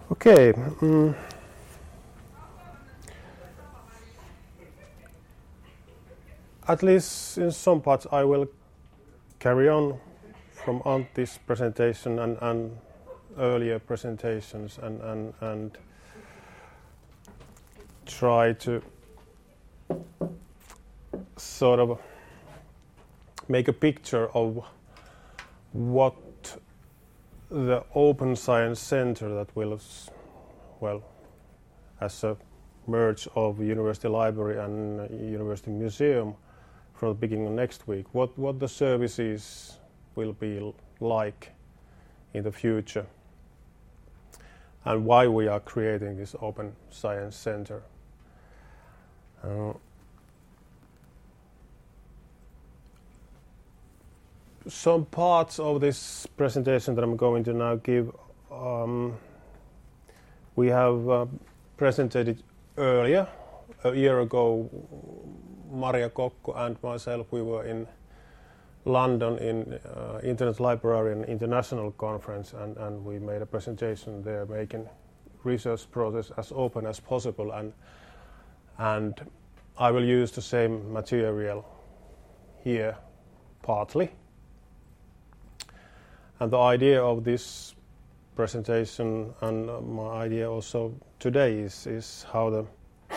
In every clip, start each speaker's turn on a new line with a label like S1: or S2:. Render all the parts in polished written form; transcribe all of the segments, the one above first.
S1: Okay. At least in some parts I will carry on from Antti's presentation and earlier presentations and try to sort of make a picture of what the Open Science Center that will, well, as a merge of University Library and University Museum from the beginning of next week, what the services will be like in the future and why we are creating this Open Science Center. Some parts of this presentation that I'm going to now give, we have presented it earlier. A year ago, Maria Kokko and myself, we were in London in Internet Librarian International Conference, and we made a presentation there making research process as open as possible, and I will use the same material here partly. And the idea of this presentation and my idea also today is how the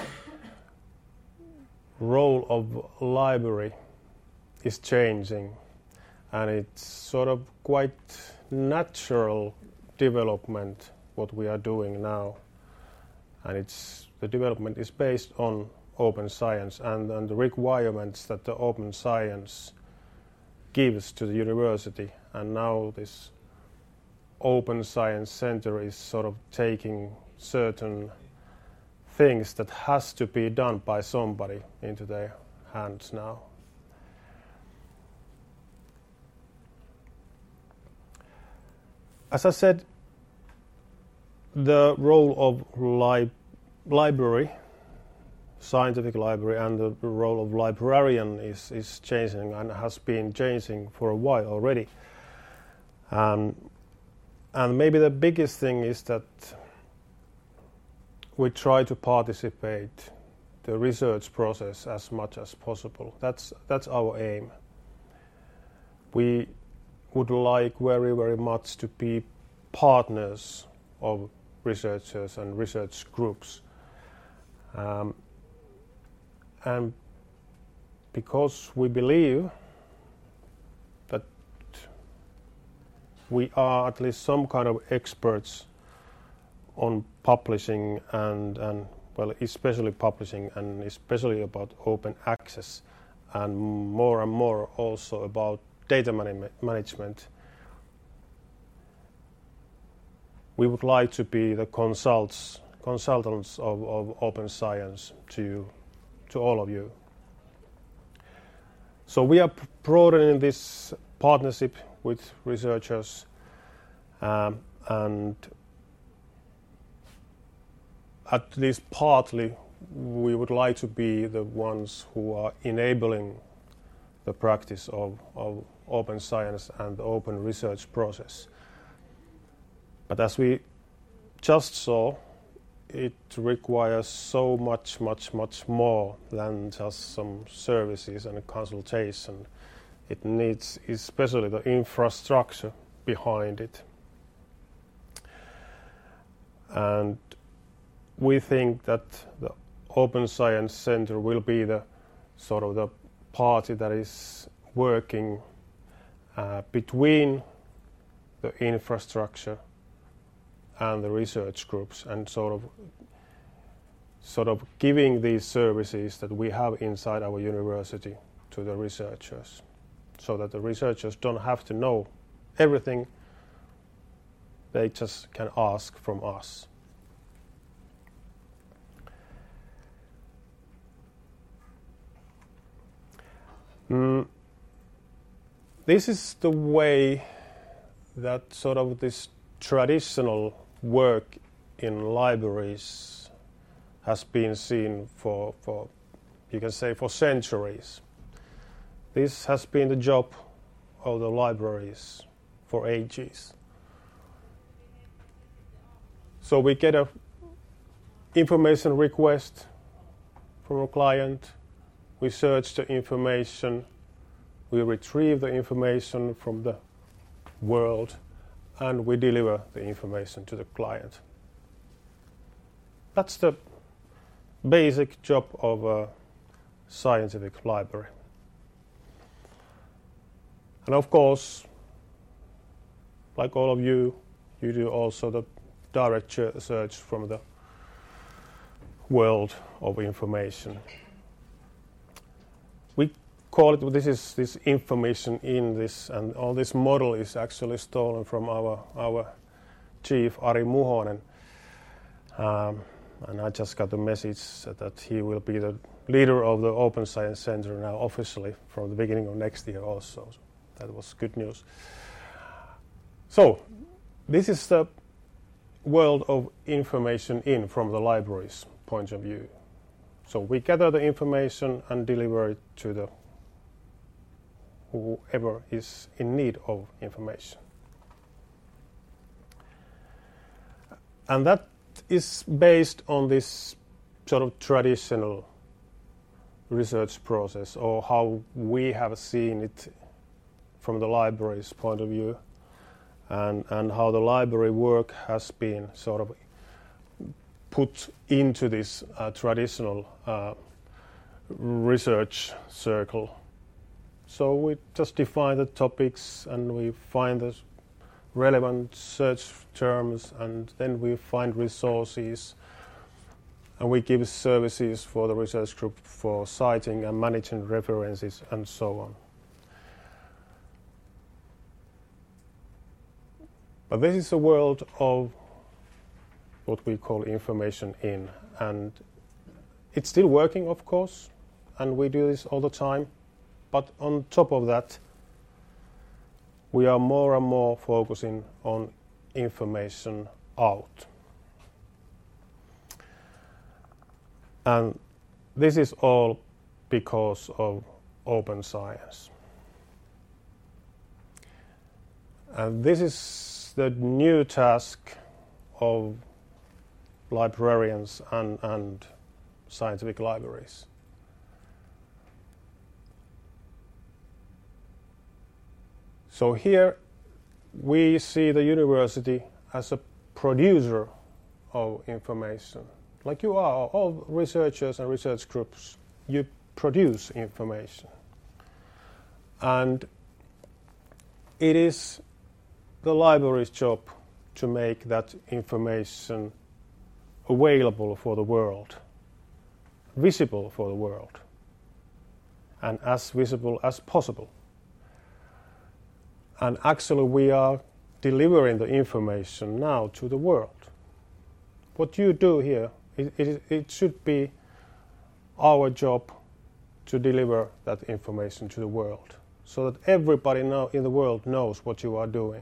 S1: role of library is changing, and it's sort of quite natural development what we are doing now, and the development is based on open science and the requirements that the open science gives to the university. And now this Open Science Center is sort of taking certain things that has to be done by somebody into their hands now. As I said, the role of library, scientific library, and the role of librarian is changing and has been changing for a while already. And maybe the biggest thing is that we try to participate the research process as much as possible. That's our aim. We would like very, very much to be partners of researchers and research groups. And because we believe that we are at least some kind of experts on publishing and well, especially publishing and especially about open access and more also about data management, we would like to be the consultants of open science to all of you. So we are broadening this partnership with researchers, and at least partly we would like to be the ones who are enabling the practice of open science and the open research process. But as we just saw, it requires so much more than just some services and a consultation. It needs especially the infrastructure behind it. And we think that the Open Science Center will be the sort of the party that is working between the infrastructure and the research groups, and sort of giving these services that we have inside our university to the researchers, so that the researchers don't have to know everything, they just can ask from us. This is the way that sort of this traditional work in libraries has been seen for you can say for centuries. This has been the job of the libraries for ages. So we get a information request from a client, we search the information, we retrieve the information from the world, and we deliver the information to the client. That's the basic job of a scientific library. And of course, like all of you, you do also the direct search from the world of information. We call it, this information in this, and all this model is actually stolen from our chief Ari Muhonen. And I just got a message that he will be the leader of the Open Science Center now officially from the beginning of next year also. So that was good news. So this is the world of information in from the library's point of view. So we gather the information and deliver it to the whoever is in need of information. And that is based on this sort of traditional research process, or how we have seen it from the library's point of view, and how the library work has been sort of put into this traditional research circle. So we just define the topics and we find the relevant search terms, and then we find resources, and we give services for the research group for citing and managing references and so on. But this is a world of what we call information in, and it's still working, of course, and we do this all the time. But on top of that, we are more and more focusing on information out. And this is all because of open science. And this is the new task of librarians and scientific libraries. So here we see the university as a producer of information. Like you are, all researchers and research groups, you produce information. And it is the library's job to make that information available for the world, visible for the world, and as visible as possible. And actually we are delivering the information now to the world. What you do here, it should be our job to deliver that information to the world, so that everybody now in the world knows what you are doing.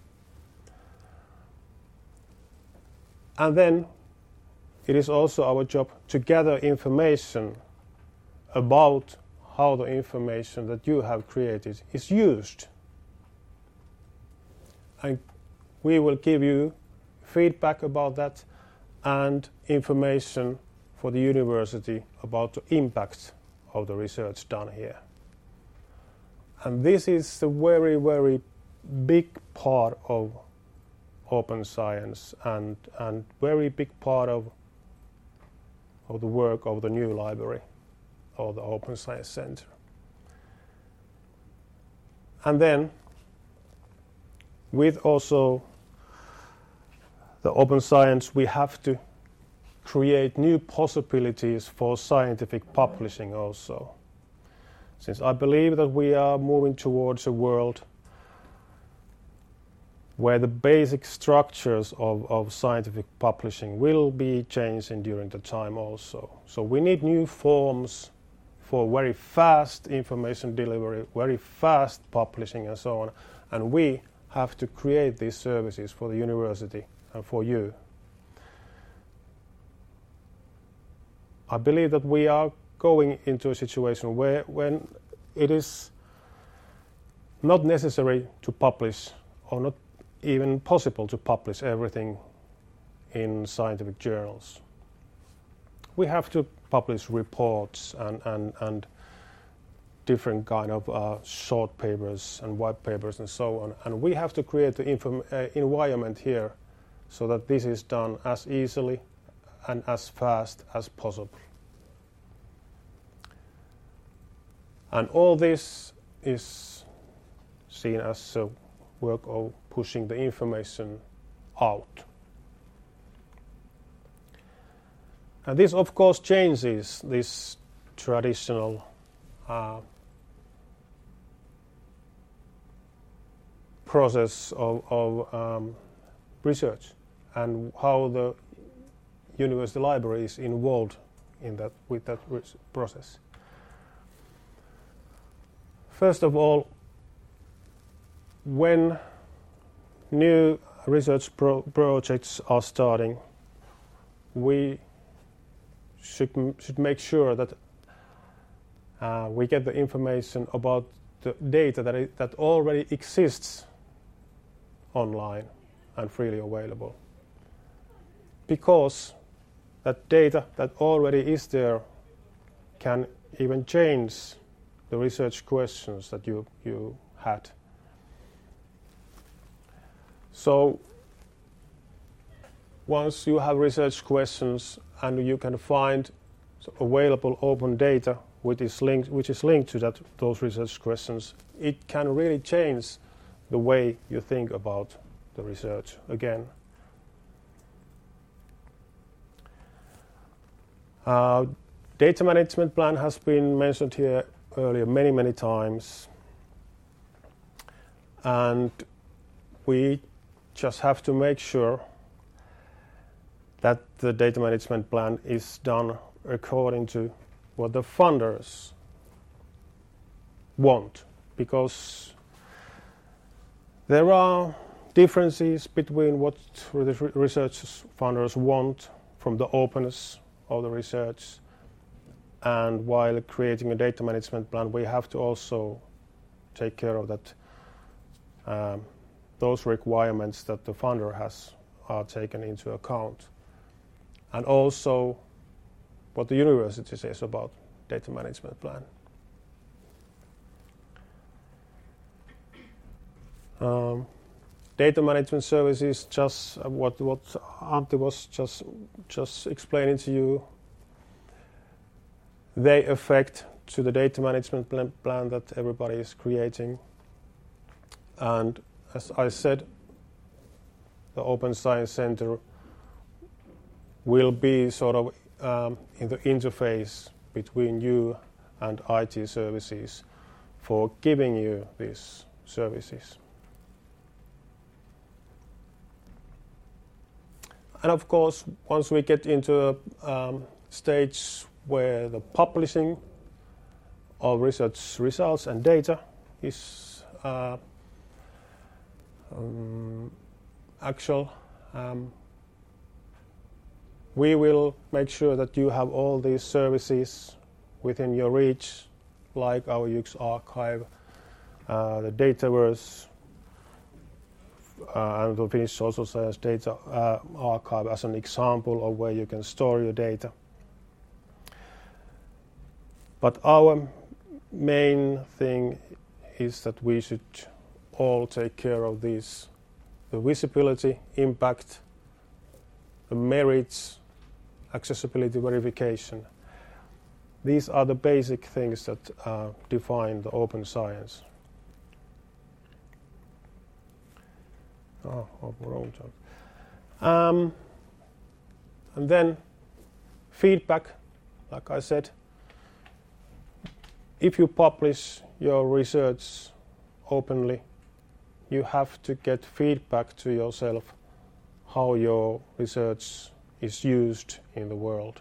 S1: And then it is also our job to gather information about how the information that you have created is used. And we will give you feedback about that and information for the university about the impact of the research done here. And this is a very, very big part of open science and very big part of the work of the new library or the Open Science Center. And then with also the open science, we have to create new possibilities for scientific publishing also. Since I believe that we are moving towards a world where the basic structures of scientific publishing will be changing during the time also. So we need new forms for very fast information delivery, very fast publishing and so on. And we have to create these services for the university and for you. I believe that we are going into a situation where when it is not necessary to publish or not even possible to publish everything in scientific journals. We have to publish reports and different kind of short papers and white papers and so on. And we have to create the environment here so that this is done as easily and as fast as possible. And all this is seen as a work of pushing the information out. And this, of course, changes this traditional process of research and how the university library is involved in that with that process. First of all, when new research projects are starting, we should make sure that we get the information about the data that already exists online and freely available. Because that data that already is there can even change the research questions that you had. So once you have research questions and you can find available open data which is linked to those research questions, it can really change the way you think about the research again. Data management plan has been mentioned here earlier many times, and we just have to make sure that the data management plan is done according to what the funders want, because there are differences between what the research funders want from the openness of the research, and while creating a data management plan we have to also take care of that those requirements that the funder has are taken into account, and also what the university says about data management plan. Data management services, just what Antti was just explaining to you, they affect to the data management plan that everybody is creating. And as I said, the Open Science Center will be sort of in the interface between you and IT services for giving you these services. And of course, once we get into a stage where the publishing of research results and data is actual, we will make sure that you have all these services within your reach, like our UX archive, the Dataverse, and the Finnish Social Science Data Archive as an example of where you can store your data. But our main thing is that we should all take care of these: the visibility, impact, the merits, accessibility verification. These are the basic things that define the open science. Wrong job. And then feedback, like I said, if you publish your research openly, you have to get feedback to yourself how your research is used in the world.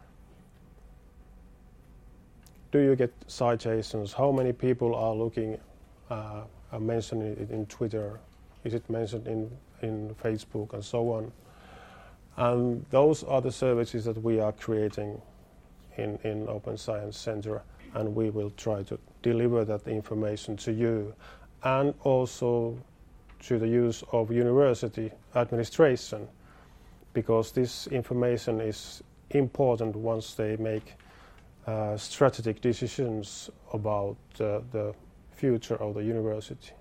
S1: Do you get citations? How many people are looking, are mentioning it in Twitter? Is it mentioned in Facebook and so on? And those are the services that we are creating in Open Science Center, and we will try to deliver that information to you and also to the use of university administration, because this information is important once they make strategic decisions about the future of the university.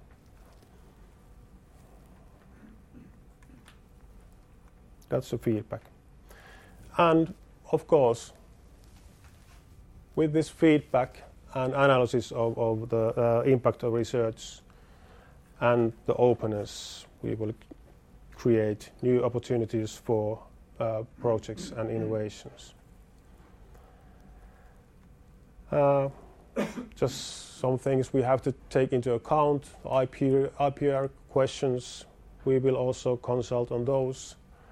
S1: That's the feedback. And of course, with this feedback and analysis of the impact of research and the openness, we will create new opportunities for projects and innovations. Just some things we have to take into account. IPR questions, we will also consult on those.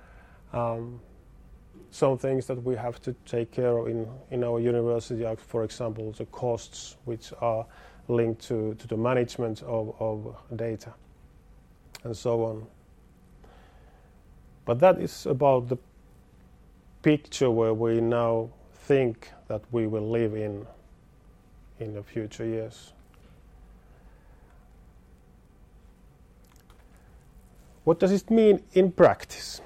S1: Some things that we have to take care of in our university are, for example, the costs which are linked to the management of data and so on. But that is about the picture where we now think that we will live in the future years. What does it mean in practice?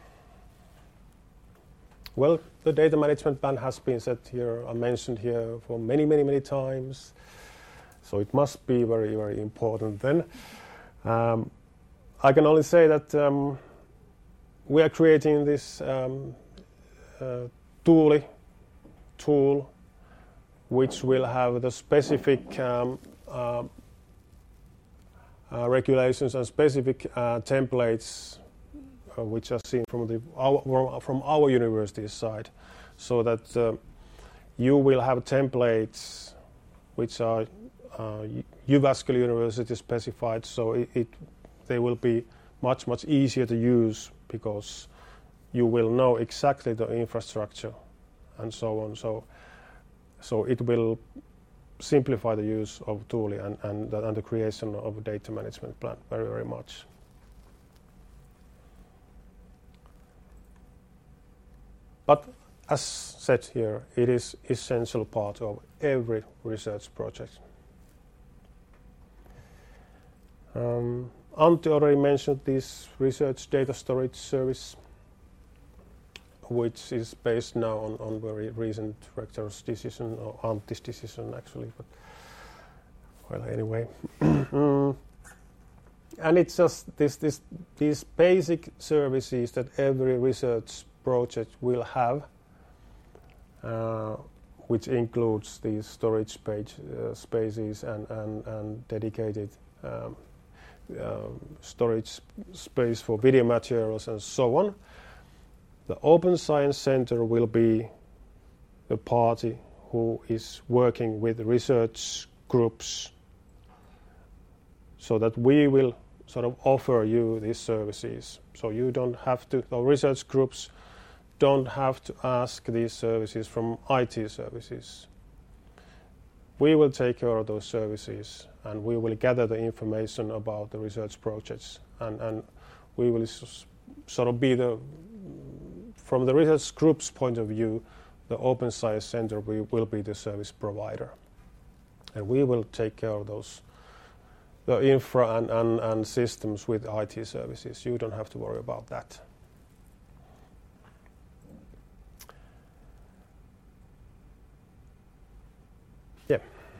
S1: Well, the data management plan has been said here, mentioned here for many times, so it must be very important then. I can only say that we are creating this tool which will have the specific regulations and specific templates which are seen from our university's side, so that you will have templates which are Jyväskylä University specified, so they will be much easier to use because you will know exactly the infrastructure and so on. So it will simplify the use of Tuuli and the creation of a data management plan very much. But as said here, it is essential part of every research project. Antti already mentioned this research data storage service, which is based now on very recent rector's decision, or Antti's decision actually. But well, anyway, and it's just these basic services that every research project will have, which includes these storage spaces and dedicated storage space for video materials and so on. The Open Science Center will be the party who is working with research groups, so that we will sort of offer you these services. So you don't have to, the research groups don't have to ask these services from IT services. We will take care of those services, and we will gather the information about the research projects, and we will sort of be from the research group's point of view, the Open Science Center will be the service provider, and we will take care of the infra and systems with IT services. You don't have to worry about that. Yeah.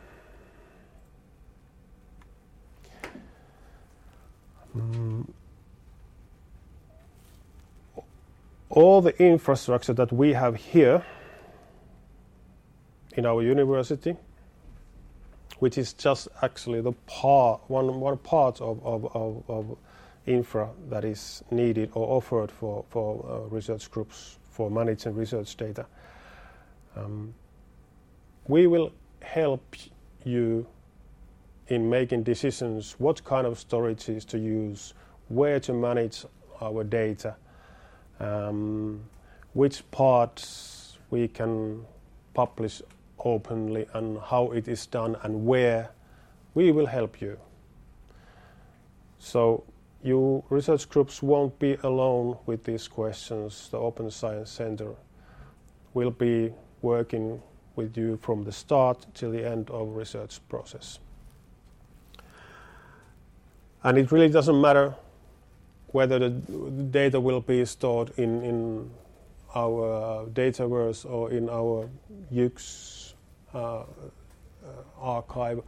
S1: All the infrastructure that we have here in our university, which is just actually the one part of infra that is needed or offered for research groups for managing research data. We will help you in making decisions what kind of storages to use, where to manage our data, which parts we can publish openly and how it is done and where. We will help you. So you research groups won't be alone with these questions. The Open Science Center will be working with you from the start till the end of the research process. And it really doesn't matter whether the data will be stored in our Dataverse or in our UX archive,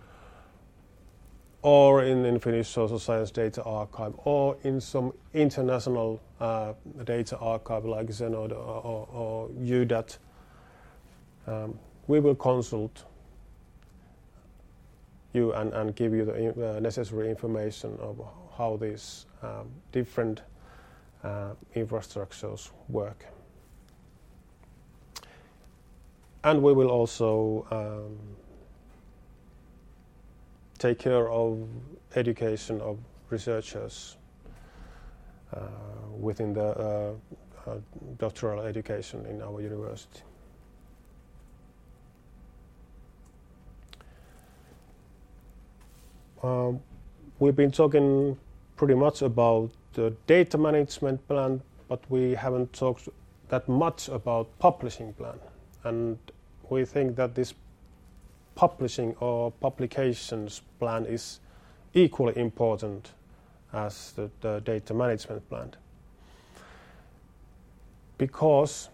S1: or in Finnish Social Science Data Archive, or in some international data archive like Zenode or UDAT. We will consult you and give you the necessary information of how these different infrastructures work. And we will also take care of education of researchers within the doctoral education in our university. We've been talking pretty much about the data management plan, but we haven't talked that much about publishing plan. And we think that this publishing or publications plan is equally important as the data management plan. Because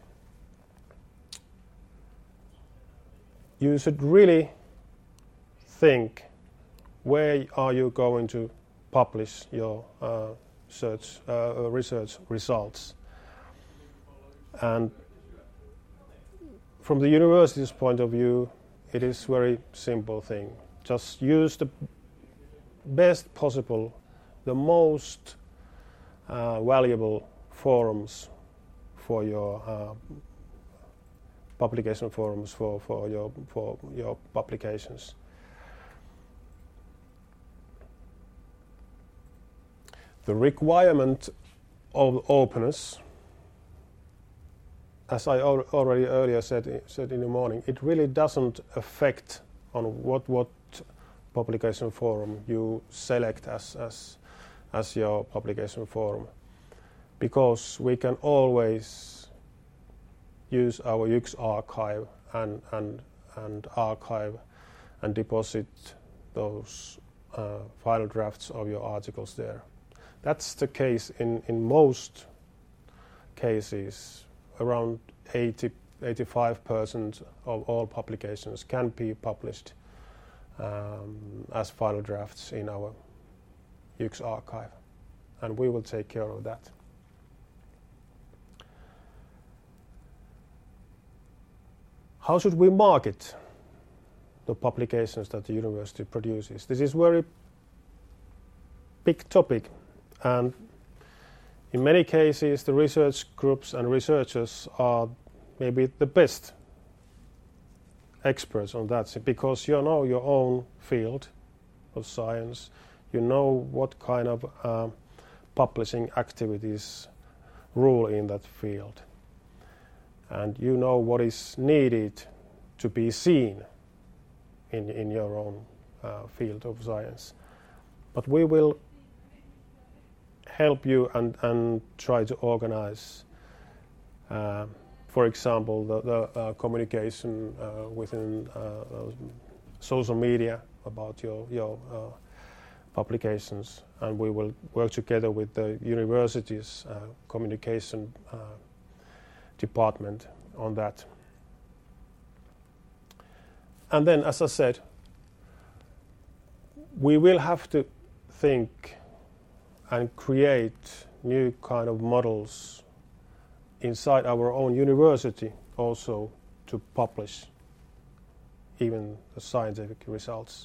S1: you should really think, where are you going to publish your research results? And from the university's point of view, it is a very simple thing. Just use the best possible, the most valuable forums for your publication forums for your publications. The requirement of openness, as I already earlier said in the morning, it really doesn't affect on what publication forum you select as your publication forum, because we can always use our UX archive and archive and deposit those final drafts of your articles there. That's the case in most cases. Around 85% of all publications can be published as final drafts in our UX archive, and we will take care of that. How should we market the publications that the university produces? This is a very big topic, and in many cases the research groups and researchers are maybe the best experts on that, because you know your own field of science, you know what kind of publishing activities rule in that field, and you know what is needed to be seen in your own field of science. But we will help you and try to organize, for example, the communication within social media about your publications, and we will work together with the university's communication department on that. And then, as I said, we will have to think and create new kind of models inside our own university also to publish even the scientific results.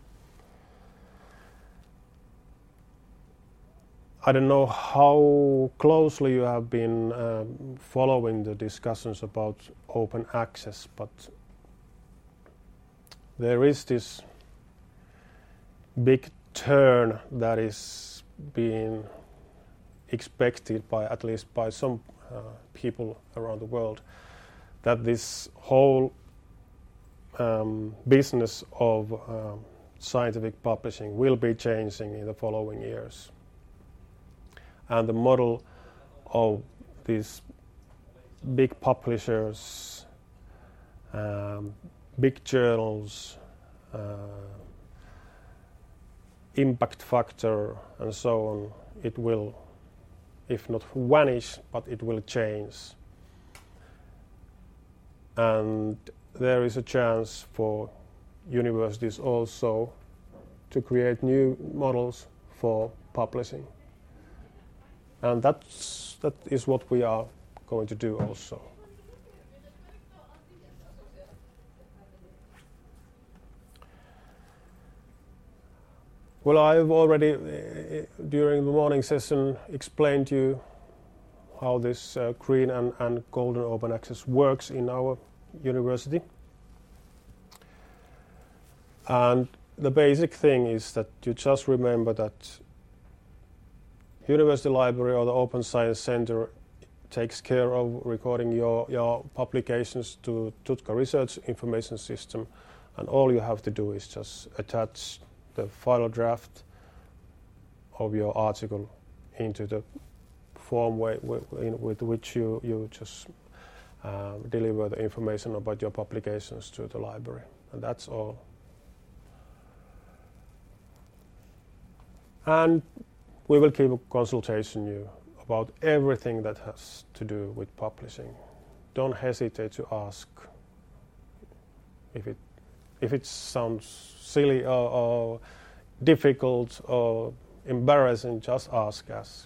S1: I don't know how closely you have been following the discussions about open access, but there is this big turn that is being expected by at least by some people around the world, that this whole business of scientific publishing will be changing in the following years. And the model of these big publishers, big journals, impact factor, and so on, it will if not vanish, but it will change. And there is a chance for universities also to create new models for publishing. And that is what we are going to do also. Well, I've already, during the morning session, explained to you how this green and golden open access works in our university. And the basic thing is that you just remember that University Library or the Open Science Center takes care of recording your publications to Tutka Research Information System, and all you have to do is just attach the final draft of your article into the form with which you just deliver the information about your publications to the library, and that's all. And we will keep a consultation you about everything that has to do with publishing. Don't hesitate to ask if it sounds silly or difficult or embarrassing. Just ask us.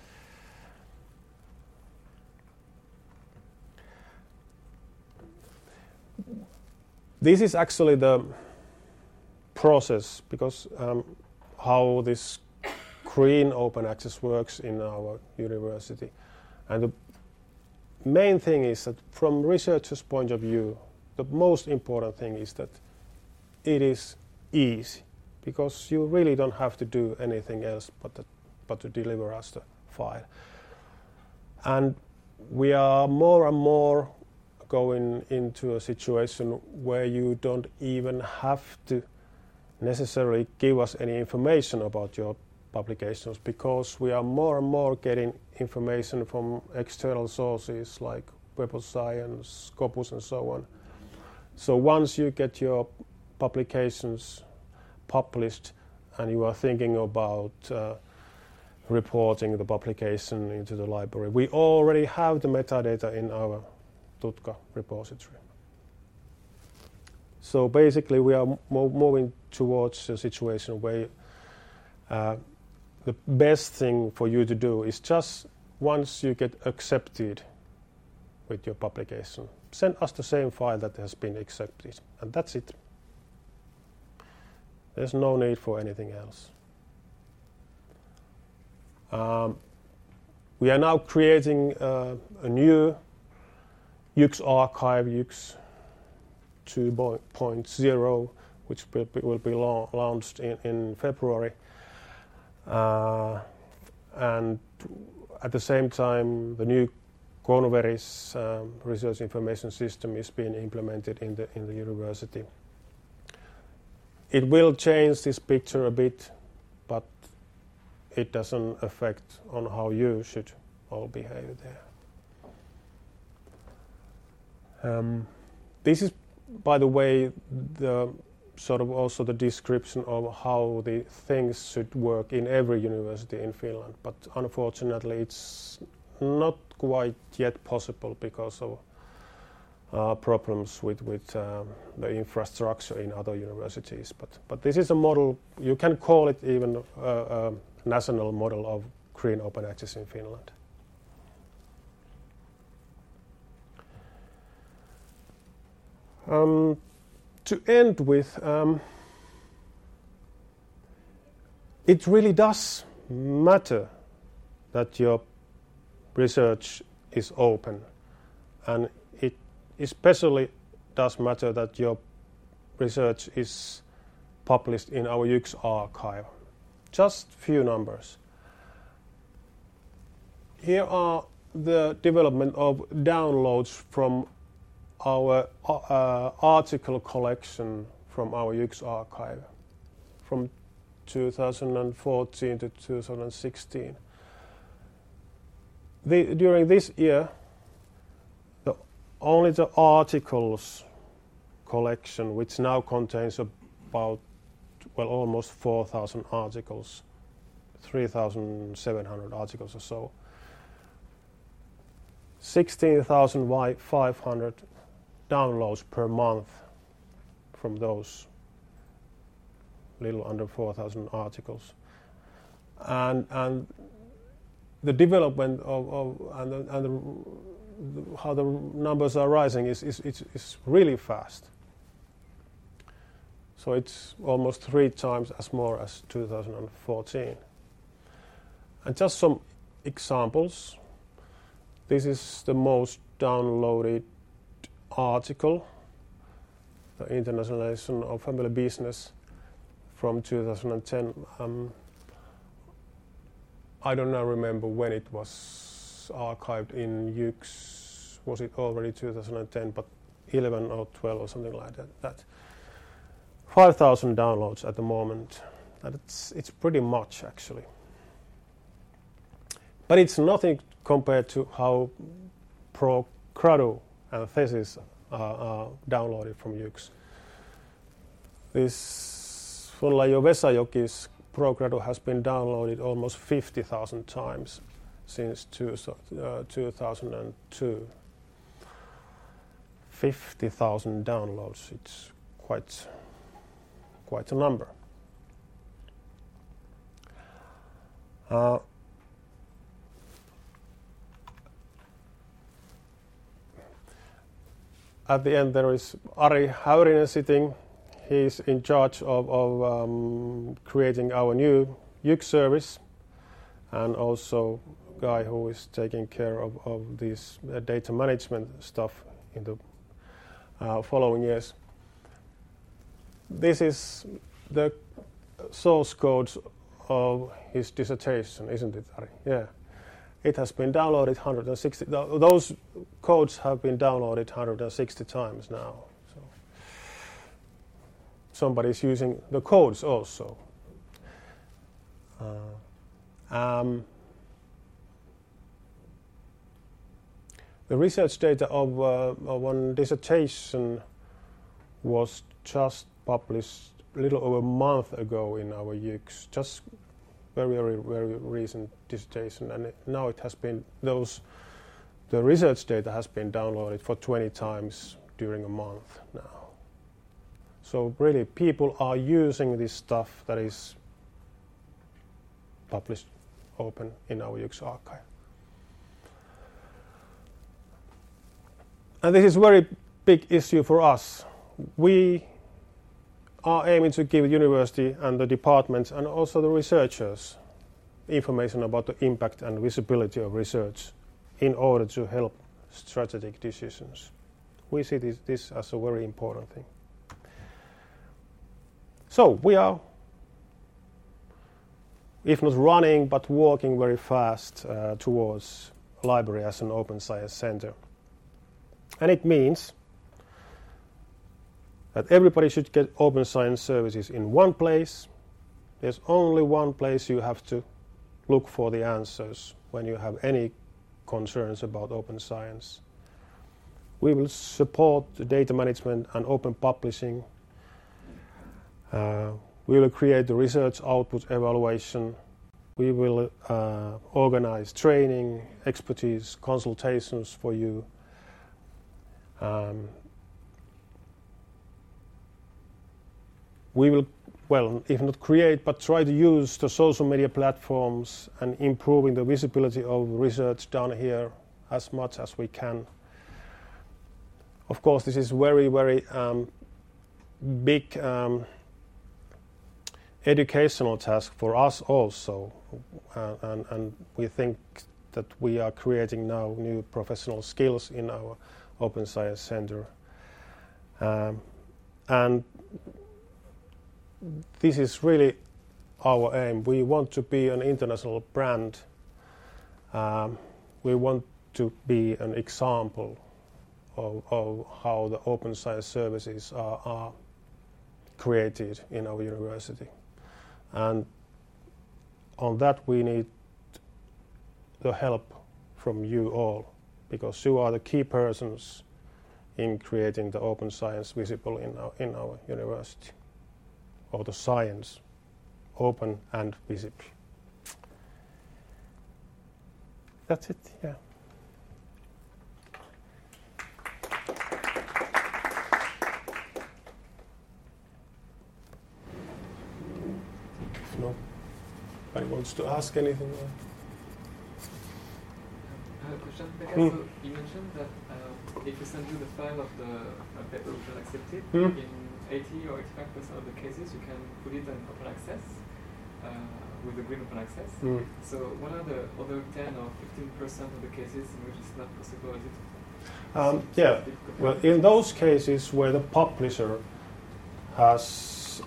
S1: This is actually the process, because how this green open access works in our university. And the main thing is that from researchers' point of view, the most important thing is that it is easy, because you really don't have to do anything else but to deliver us the file. And we are more and more going into a situation where you don't even have to necessarily give us any information about your publications, because we are more and more getting information from external sources like Web of Science, Scopus and so on. So once you get your publications published and you are thinking about reporting the publication into the library, we already have the metadata in our Tutka repository. So basically we are moving towards a situation where the best thing for you to do is just, once you get accepted with your publication, send us the same file that has been accepted, and that's it. There's no need for anything else. We are now creating a new UX archive, UX 2.0, which will be launched in February. And at the same time, the new Converis research information system is being implemented in the university. It will change this picture a bit, but it doesn't affect on how you should all behave there. This is, by the way, the sort of also the description of how the things should work in every university in Finland, but unfortunately it's not quite yet possible because of problems with the infrastructure in other universities. But this is a model, you can call it even a national model of green open access in Finland. To end with, it really does matter that your research is open, and it especially does matter that your research is published in our UX archive. Just few numbers. Here are the development of downloads from our article collection from our UX archive from 2014 to 2016. During this year, only the articles collection, which now contains about, well, almost 4,000 articles, 3,700 articles or so, 16,500 downloads per month from those little under 4,000 articles. And the development of how the numbers are rising is really fast. So it's almost 3 times as more as 2014. And just some examples. This is the most downloaded article, the Internationalization of Family Business from 2010. I don't now remember when it was archived in YUX. Was it already 2010, but 11 or 12 or something like that. 5,000 downloads at the moment. It's pretty much actually. But it's nothing compared to how ProGradu and thesis are downloaded from YUX. This Funlaijo Vesajoki's ProGradu has been downloaded almost 50,000 times since 2002. 50,000 downloads, it's quite a number. At the end there is Ari Häyrinen sitting. He's in charge of creating our new YUX service, and also a guy who is taking care of this data management stuff in the following years. This is the source code of his dissertation, isn't it, Ari? Yeah. It has been downloaded 160. Those codes have been downloaded 160 times now. So somebody's using the codes also. The research data of one dissertation was just published a little over a month ago in our YUX, just very recent dissertation, and now it has been the research data has been downloaded for 20 times during a month now. So really people are using this stuff that is published open in our YUX archive. And this is a very big issue for us. We are aiming to give the university and the departments and also the researchers information about the impact and visibility of research in order to help strategic decisions. We see this as a very important thing. So we are, if not running, but walking very fast towards library as an open science center. And it means that everybody should get open science services in one place. There's only one place you have to look for the answers when you have any concerns about open science. We will support the data management and open publishing. We will create the research output evaluation. We will organize training, expertise, consultations for you. We will, well, if not create, but try to use the social media platforms and improving the visibility of research down here as much as we can. Of course, this is very big educational task for us also, and we think that we are creating now new professional skills in our Open Science Center. And this is really our aim. We want to be an international brand. We want to be an example of how the open science services are created in our university. And on that we need the help from you all, because you are the key persons in creating the open science visible in our university, or the science open and visible. That's it, yeah. wants to ask anything?
S2: I have a question. So you mentioned that if you send you the file of the paper which was accepted, in 80 or 85% of the cases you can put it on open access with the green open access. So what are the other 10 or 15% of the cases in which it's not possible? Is it
S1: well, in those cases where the publisher has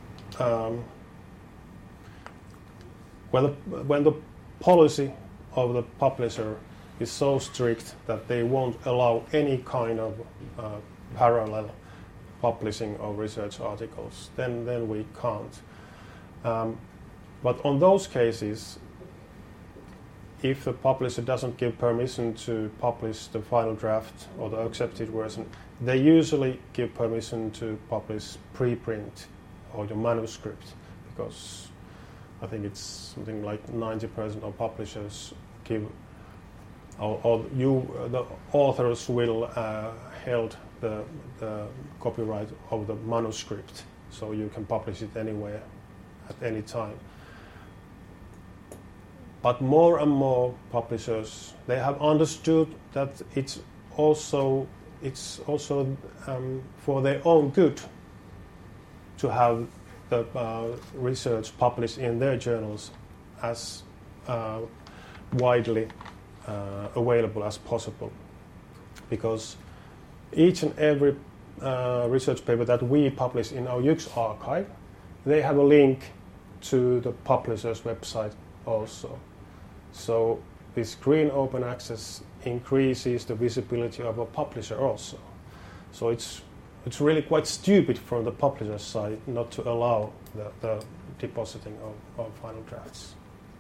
S1: when the policy of the publisher is so strict that they won't allow any kind of parallel publishing of research articles, then we can't. But on those cases, if the publisher doesn't give permission to publish the final draft or the accepted version, they usually give permission to publish preprint or the manuscript, because I think it's something like 90% of publishers give, the authors will held the copyright of the manuscript, so you can publish it anywhere at any time. But more and more publishers, they have understood that it's also for their own good to have the research published in their journals as widely available as possible, because each and every research paper that we publish in our YUKS archive, they have a link to the publisher's website also. So this green open access increases the visibility of a publisher also. So it's really quite stupid from the publisher's side not to allow the depositing of final drafts.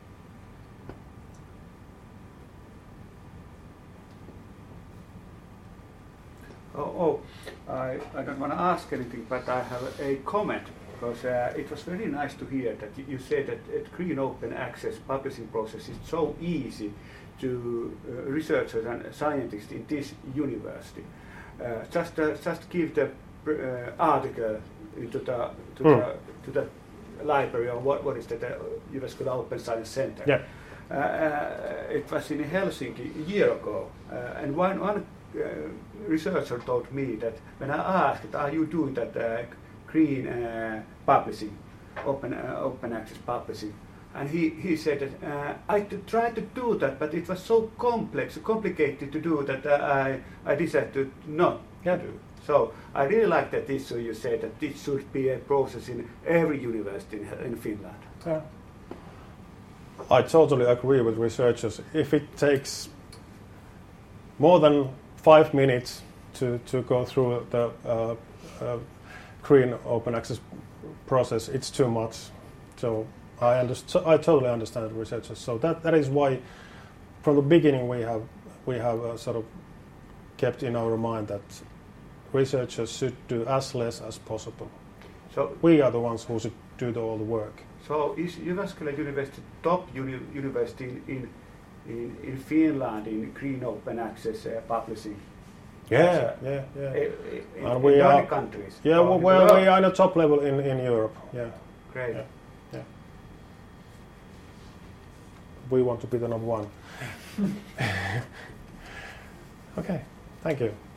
S3: I don't want to ask anything, but I have a comment, because it was very nice to hear that you said that green open access publishing process is so easy to researchers and scientists in this university. Just give the article to the library, or what is that, Jyväskylä Open Science Center.
S1: Yeah.
S3: It was in Helsinki a year ago, and one researcher told me that when I asked, are you doing that green publishing, open access publishing, and he said that I tried to do that, but it was so complicated to do that I decided to not do. So I really like that issue. You said that this should be a process in every university in Finland.
S1: Yeah. I totally agree with researchers. If it takes more than 5 minutes to go through the green open access process, it's too much. So I totally understand researchers. So that is why, from the beginning, we have sort of kept in our mind that researchers should do as less as possible. So we are the ones who should do all the work.
S3: So is Jyväskylä University top university in Finland in green open access publishing?
S1: Yeah.
S3: In other countries?
S1: Yeah, well, we are in the top level in Europe. Yeah.
S3: Great.
S1: Yeah. We want to be the number one. Okay, thank you.